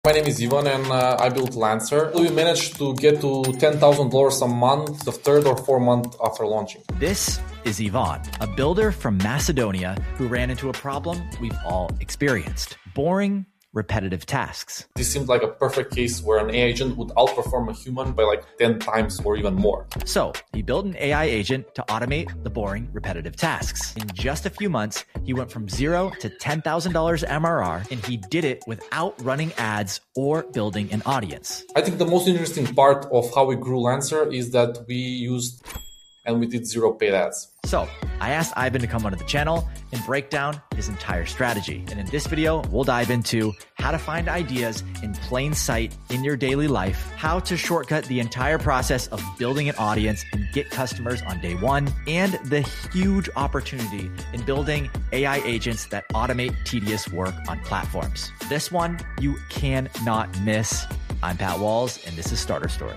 My name is Ivan and I built Lancer. We managed to get to $10,000 a month the third or fourth month after launching. This is Ivan, a builder from Macedonia who ran into a problem we've all experienced: boring, repetitive tasks. This seemed like a perfect case where an AI agent would outperform a human by like 10 times or even more. So he built an AI agent to automate the boring, repetitive tasks. In just a few months, he went from $0 to $10,000 MRR, and he did it without running ads or building an audience. I think the most interesting part of how we grew Lancer is that we did zero paid ads. So I asked Ivan to come onto the channel and break down his entire strategy. And in this video, we'll dive into how to find ideas in plain sight in your daily life, how to shortcut the entire process of building an audience and get customers on day one, and the huge opportunity in building AI agents that automate tedious work on platforms. This one you cannot miss. I'm Pat Walls, and this is Starter Story.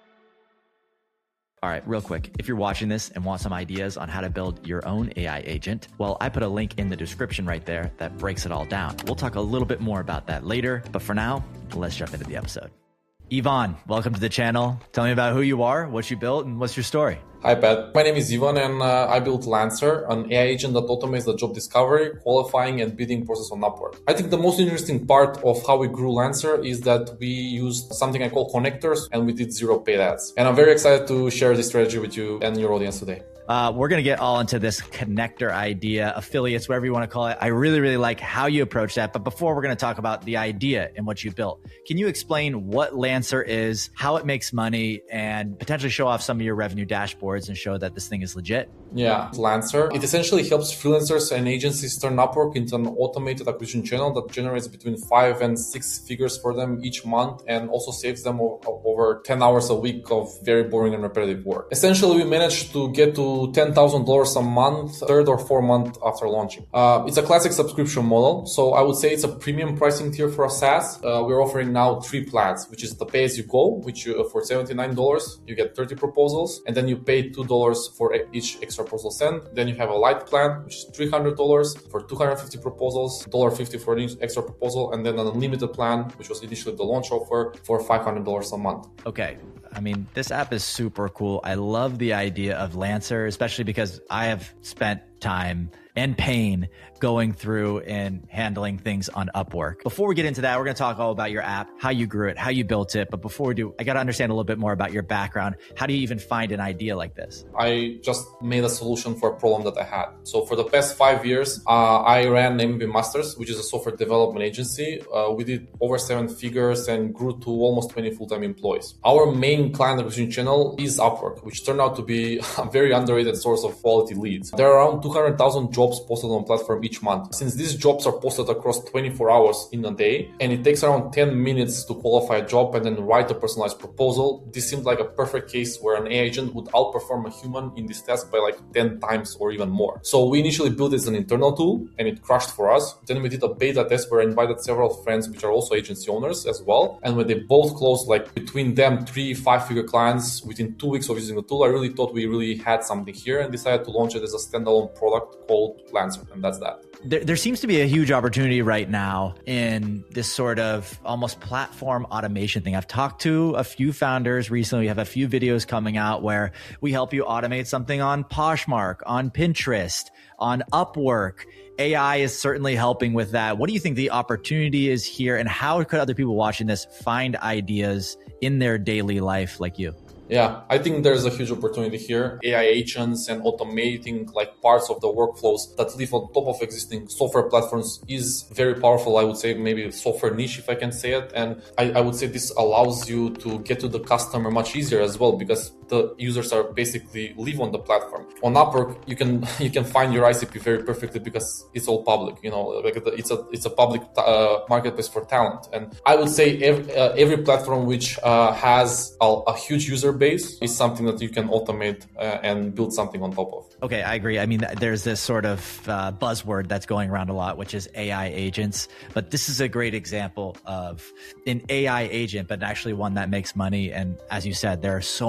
All right, real quick, if you're watching this and want some ideas on how to build your own AI agent, well, I put a link in the description right there that breaks it all down. We'll talk a little bit more about that later, but for now, let's jump into the episode. Ivan, welcome to the channel. Tell me about who you are, what you built, and what's your story. Hi, Pat. My name is Ivan and I built Lancer, an AI agent that automates the job discovery, qualifying, and bidding process on Upwork. I think the most interesting part of how we grew Lancer is that we used something I call connectors and we did zero paid ads. And I'm very excited to share this strategy with you and your audience today. We're going to get all into this connector idea, affiliates, whatever you want to call it. I really like how you approach that. But before, we're going to talk about the idea and what you built. Can you explain what Lancer is, how it makes money, and potentially show off some of your revenue dashboards and show that this thing is legit? Yeah, Lancer. It essentially helps freelancers and agencies turn Upwork into an automated acquisition channel that generates between 5 and 6 figures for them each month and also saves them over 10 hours a week of very boring and repetitive work. Essentially, we managed to get to $10,000 a month, third or fourth month after launching. It's a classic subscription model, so I would say it's a premium pricing tier for a SaaS. We're offering now 3 plans, which is the pay-as-you-go, which for $79, you get 30 proposals, and then you pay $2 for each extra proposal sent. Then you have a light plan, which is $300 for 250 proposals, $1.50 for each extra proposal, and then an unlimited plan, which was initially the launch offer, for $500 a month. Okay. I mean, this app is super cool. I love the idea of Lancer, especially because I have spent time and pain going through and handling things on Upwork. Before we get into that, we're going to talk all about your app, how you grew it, how you built it. But before we do, I got to understand a little bit more about your background. How do you even find an idea like this? I just made a solution for a problem that I had. So for the past 5 years, I ran MB Masters, which is a software development agency. We did over 7 figures and grew to almost 20 full-time employees. Our main client acquisition channel is Upwork, which turned out to be a very underrated source of quality leads. There are around 200,000 jobs posted on the platform each month. Since these jobs are posted across 24 hours in a day, and it takes around 10 minutes to qualify a job and then write a personalized proposal, this seemed like a perfect case where an AI agent would outperform a human in this task by like 10 times or even more. So we initially built it as an internal tool and it crushed for us. Then we did a beta test where I invited several friends which are also agency owners as well. And when they both closed like between them 3-5-figure clients within 2 weeks of using the tool, I really thought we really had something here and decided to launch it as a standalone product called Lancer, and that's that. There seems to be a huge opportunity right now in this sort of almost platform automation thing. I've talked to a few founders recently. We have a few videos coming out where we help you automate something on Poshmark, on Pinterest, on Upwork. AI is certainly helping with that. What do you think the opportunity is here, and how could other people watching this find ideas in their daily life like you? Yeah, I think there's a huge opportunity here. AI agents and automating like parts of the workflows that live on top of existing software platforms is very powerful. I would say maybe software niche, if I can say it. And I would say this allows you to get to the customer much easier as well, because the users are basically live on the platform. On Upwork, you can find your ICP very perfectly because it's all public. You know, like it's a public marketplace for talent. And I would say every platform which has a huge user base is something that you can automate and build something on top of. Okay, I agree. I mean, there's this sort of buzzword that's going around a lot, which is AI agents. But this is a great example of an AI agent, but actually one that makes money. And as you said, there are so many platforms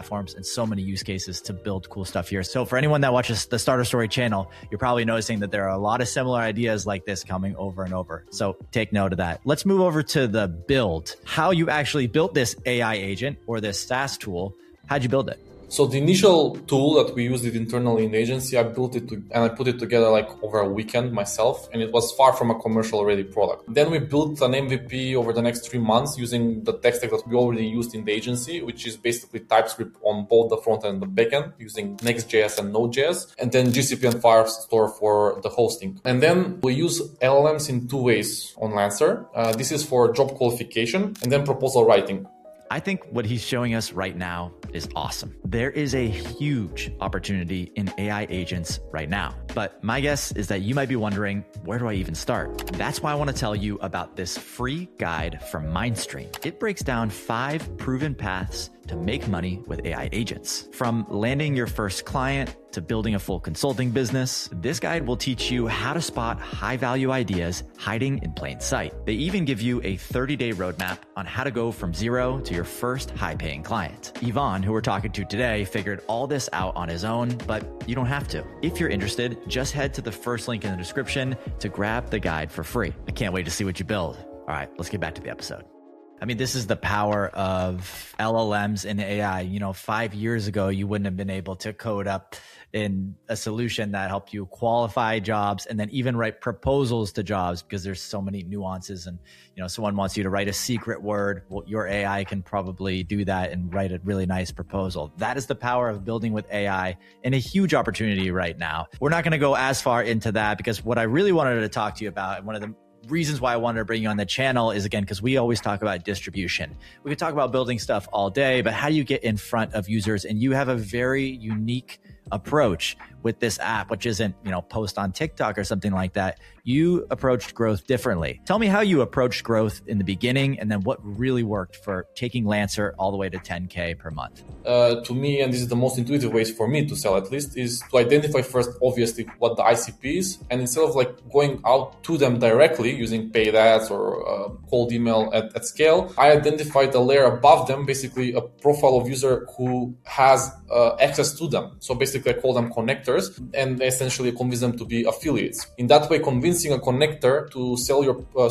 platforms and so many use cases to build cool stuff here. So for anyone that watches the Starter Story channel, you're probably noticing that there are a lot of similar ideas like this coming over and over. So take note of that. Let's move over to the build. How you actually built this AI agent or this SaaS tool. How'd you build it? So the initial tool that we used it internally in the agency, I built it and I put it together like over a weekend myself, and it was far from a commercial ready product. Then we built an MVP over the next 3 months using the tech stack that we already used in the agency, which is basically TypeScript on both the front end and the back end using Next.js and Node.js, and then GCP and Firestore for the hosting. And then we use LLMs in 2 ways on Lancer. This is for job qualification and then proposal writing. I think what he's showing us right now is awesome. There is a huge opportunity in AI agents right now. But my guess is that you might be wondering, where do I even start? That's why I want to tell you about this free guide from Mindstream. It breaks down 5 proven paths to make money with AI agents. From landing your first client to building a full consulting business, this guide will teach you how to spot high-value ideas hiding in plain sight. They even give you a 30-day roadmap on how to go from zero to your first high-paying client. Ivan, who we're talking to today, figured all this out on his own, but you don't have to. If you're interested, just head to the first link in the description to grab the guide for free. I can't wait to see what you build. All right, let's get back to the episode. I mean, this is the power of LLMs and AI. 5 years ago, you wouldn't have been able to code up in a solution that helped you qualify jobs and then even write proposals to jobs because there's so many nuances. And, someone wants you to write a secret word. Well, your AI can probably do that and write a really nice proposal. That is the power of building with AI and a huge opportunity right now. We're not going to go as far into that because what I really wanted to talk to you about, and one of the reasons why I wanted to bring you on the channel is, again, because we always talk about distribution. We could talk about building stuff all day, but how do you get in front of users? And you have a very unique approach with this app, which isn't, post on TikTok or something like that. You approached growth differently. Tell me how you approached growth in the beginning and then what really worked for taking Lancer all the way to 10K per month. To me, and this is the most intuitive ways for me to sell at least, is to identify first, obviously, what the ICP is. And instead of going out to them directly using paid ads or cold email at scale, I identified a layer above them, basically a profile of user who has access to them. So basically, I call them connectors and essentially convince them to be affiliates. In that way, convincing a connector to sell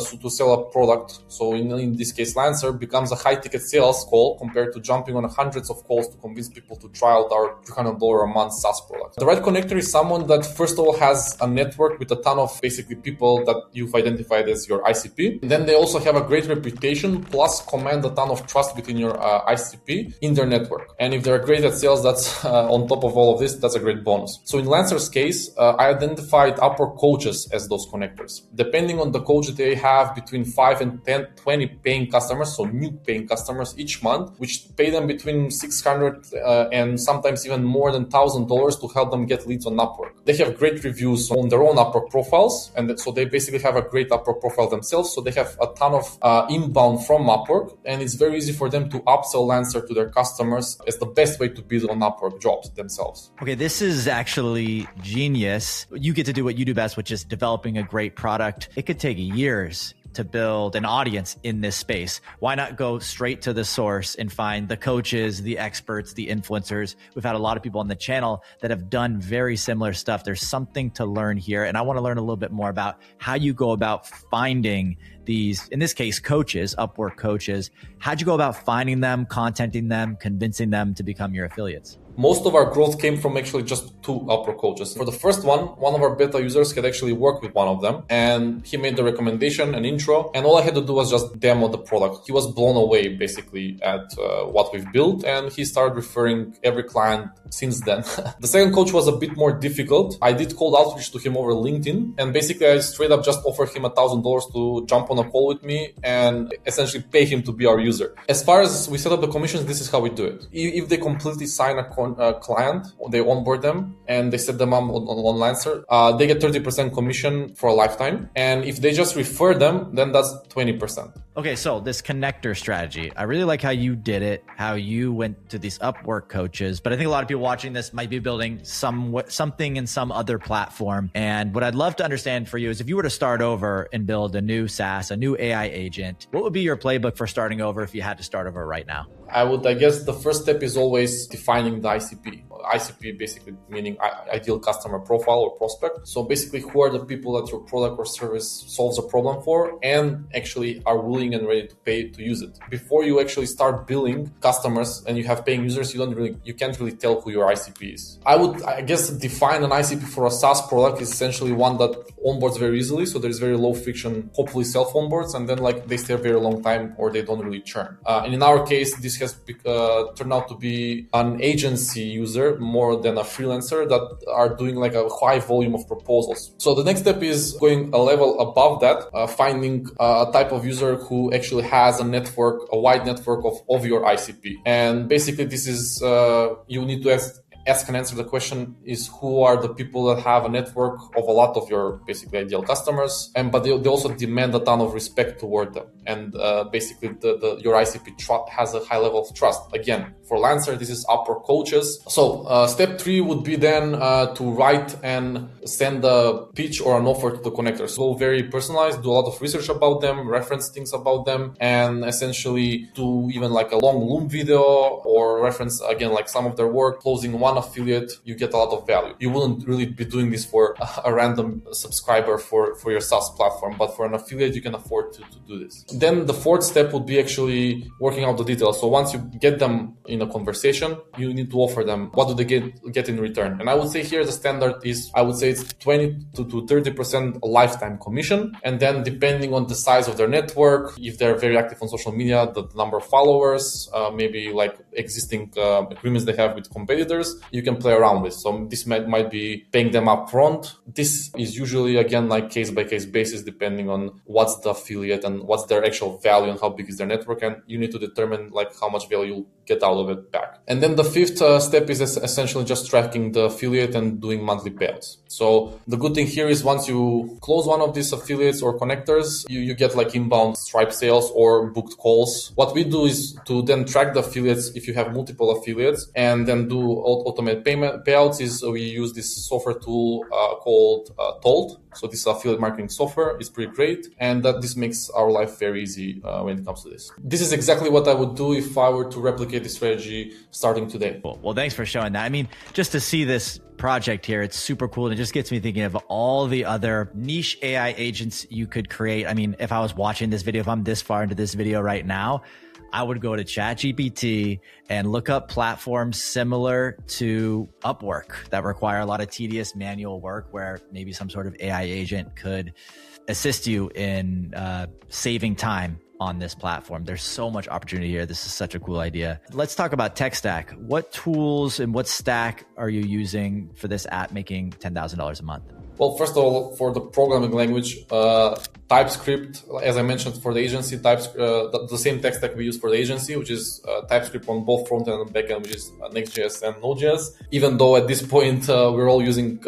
a product, so in this case Lancer, becomes a high ticket sales call compared to jumping on hundreds of calls to convince people to try out our $300 a month SaaS product. The right connector is someone that first of all has a network with a ton of basically people that you've identified as your ICP. And then they also have a great reputation plus command a ton of trust within your ICP in their network. And if they're great at sales, that's on top of all of this, that's a great bonus. So in Lancer's case, I identified Upwork coaches as those connectors. Depending on the coach, they have between 5 and 20 paying customers, so new paying customers each month, which pay them between $600 and sometimes even more than $1,000 to help them get leads on Upwork. They have great reviews on their own Upwork profiles, and so they basically have a great Upwork profile themselves. So they have a ton of inbound from Upwork, and it's very easy for them to upsell Lancer to their customers as the best way to bid on Upwork jobs themselves. Okay, this is actually genius. You get to do what you do best, which is developing a great product. It could take years to build an audience in this space. Why not go straight to the source and find the coaches, the experts, the influencers? We've had a lot of people on the channel that have done very similar stuff. There's something to learn here. And I want to learn a little bit more about how you go about finding these, in this case, coaches, Upwork coaches. How'd you go about finding them, contenting them, convincing them to become your affiliates? Most of our growth came from actually just 2 Upwork coaches. For the first one of our beta users had actually worked with one of them, and he made the recommendation and intro, and all I had to do was just demo the product. He was blown away basically at what we've built, and he started referring every client since then. The second coach was a bit more difficult. I did cold outreach to him over LinkedIn, and basically I straight up just offered him $1,000 to jump on a call with me and essentially pay him to be our user. As far as we set up the commissions, this is how we do it. If they completely sign a client, they onboard them and they set them up on Lancer, they get 30% commission for a lifetime. And if they just refer them, then that's 20%. Okay, so this connector strategy, I really like how you did it, how you went to these Upwork coaches, but I think a lot of people watching this might be building something in some other platform. And what I'd love to understand for you is if you were to start over and build a new SaaS, a new AI agent, what would be your playbook for starting over if you had to start over right now? I guess the first step is always defining the ICP. ICP basically meaning ideal customer profile or prospect. So basically, who are the people that your product or service solves a problem for and actually are willing and ready to pay to use it. Before you actually start billing customers and you have paying users, you can't really tell who your ICP is. I guess define an ICP for a SaaS product is essentially one that onboards very easily. So there's very low friction, hopefully self onboards, and then they stay a very long time or they don't really churn. And in our case, this has turned out to be an agency user more than a freelancer that are doing a high volume of proposals. So the next step is going a level above that, finding a type of user who actually has a wide network of your ICP. And basically this is, you need to ask and answer the question is who are the people that have a network of a lot of your basically ideal customers, but they also demand a ton of respect toward them. And basically your ICP has a high level of trust. Again, for Lancer, this is Upwork coaches. So step 3 would be then to write and send a pitch or an offer to the connectors. So very personalized, do a lot of research about them, reference things about them, and essentially do even a long Loom video or reference again some of their work. Closing one affiliate, you get a lot of value. You wouldn't really be doing this for a random subscriber for your SaaS platform, but for an affiliate, you can afford to do this. Then the 4th step would be actually working out the details. So once you get them in a conversation, you need to offer them what do they get in return. And I would say here the standard is, I would say it's 20 to 30% lifetime commission. And then depending on the size of their network, if they're very active on social media, the number of followers, maybe existing agreements they have with competitors, you can play around with. So this might be paying them up front. This is usually again case by case basis, depending on what's the affiliate and what's their actual value and how big is their network. And you need to determine how much value you'll get out of it back. And then the 5th step is essentially just tracking the affiliate and doing monthly payouts. So the good thing here is once you close one of these affiliates or connectors, you get inbound Stripe sales or booked calls. What we do is to then track the affiliates if you have multiple affiliates and then do automate payouts. We use this software tool called Told. So this affiliate marketing software is pretty great, and this makes our life very easy when it comes to this. This is exactly what I would do if I were to replicate this strategy starting today. Cool. Well, thanks for showing that. I mean, just to see this project here, it's super cool. And it just gets me thinking of all the other niche AI agents you could create. I mean, if I was watching this video, if I'm this far into this video right now, I would go to ChatGPT and look up platforms similar to Upwork that require a lot of tedious manual work where maybe some sort of AI agent could assist you in saving time on this platform. There's so much opportunity here. This is such a cool idea. Let's talk about tech stack. What tools and what stack are you using for this app making $10,000 a month? Well, first of all, for the programming language, TypeScript, as I mentioned, for the agency, the same tech stack we use for the agency, which is TypeScript on both frontend and backend, which is Next.js and Node.js. Even though at this point we're all using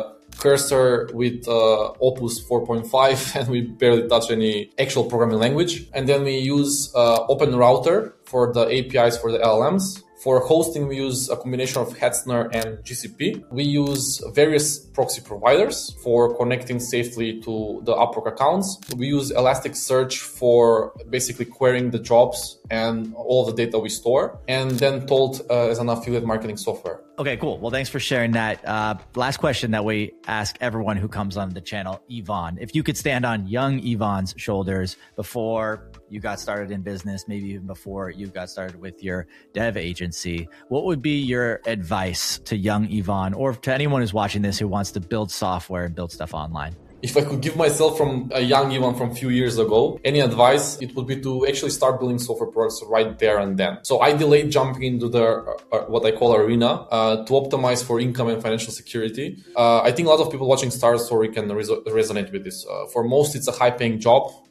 Cursor with Opus 4.5 and we barely touch any actual programming language. And then we use OpenRouter for the APIs for the LLMs. For hosting, we use a combination of Hetzner and GCP. We use various proxy providers for connecting safely to the Upwork accounts. We use Elasticsearch for basically querying the jobs and all the data we store, and then Told as an affiliate marketing software. Okay, cool. Well, thanks for sharing that. Last question that we ask everyone who comes on the channel, Ivan. If you could stand on young Ivan's shoulders before you got started in business, maybe even before you got started with your dev agency, what would be your advice to young Ivan or to anyone who's watching this who wants to build software and build stuff online? If I could give myself from a young Ivan from a few years ago, any advice, it would be to actually start building software products right there and then. So I delayed jumping into the what I call arena to optimize for income and financial security. I think a lot of people watching Starstory can resonate with this. For most, it's a high-paying job.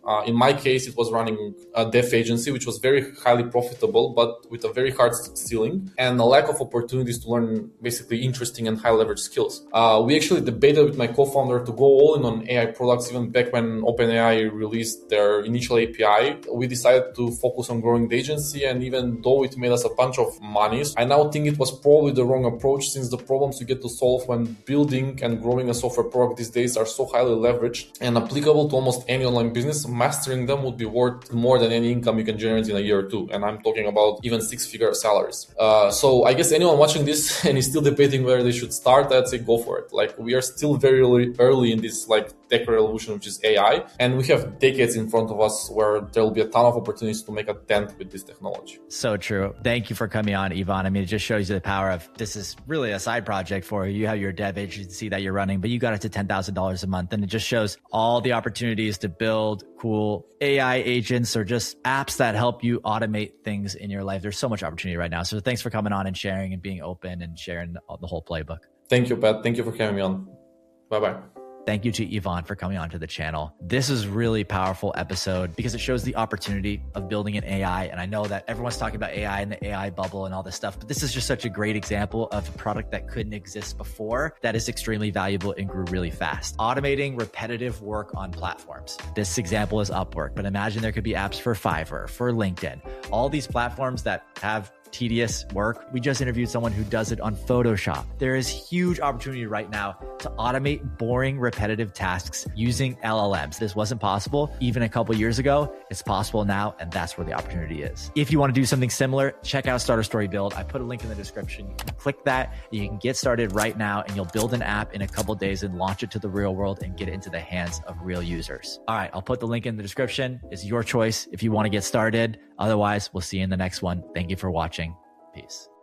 In my case, it was running a dev agency, which was very highly profitable, but with a very hard ceiling and a lack of opportunities to learn basically interesting and high leverage skills. We actually debated with my co-founder to go all in on AI products. Even back when OpenAI released their initial API, we decided to focus on growing the agency. And even though it made us a bunch of money, I now think it was probably the wrong approach, since the problems you get to solve when building and growing a software product these days are so highly leveraged and applicable to almost any online business. Mastering them would be worth more than any income you can generate in a year or two. And I'm talking about even 6-figure salaries. So I guess anyone watching this and is still debating where they should start, I'd say go for it. Like, we are still very early in this like tech revolution, which is AI, and we have decades in front of us where there will be a ton of opportunities to make a dent with this technology. So true. Thank you for coming on, Ivan. I mean, it just shows you the power of, this is really a side project for you. You have your dev agency that you're running, but you got it to $10,000 a month. And it just shows all the opportunities to build cool AI agents or just apps that help you automate things in your life. There's so much opportunity right now. So thanks for coming on and sharing and being open and sharing the whole playbook. Thank you, Pat. Thank you for having me on. Bye-bye. Thank you to Ivan for coming onto the channel. This is really powerful episode because it shows the opportunity of building an AI. And I know that everyone's talking about AI and the AI bubble and all this stuff, but this is just such a great example of a product that couldn't exist before that is extremely valuable and grew really fast. Automating repetitive work on platforms. This example is Upwork, but imagine there could be apps for Fiverr, for LinkedIn, all these platforms that have tedious work. We just interviewed someone who does it on Photoshop. There is huge opportunity right now to automate boring, repetitive tasks using LLMs. This wasn't possible even a couple years ago. It's possible now, and that's where the opportunity is. If you want to do something similar, check out Starter Story Build. I put a link in the description. You can click that. You can get started right now, and you'll build an app in a couple days and launch it to the real world and get it into the hands of real users. All right, I'll put the link in the description. It's your choice if you want to get started. Otherwise, we'll see you in the next one. Thank you for watching. Peace.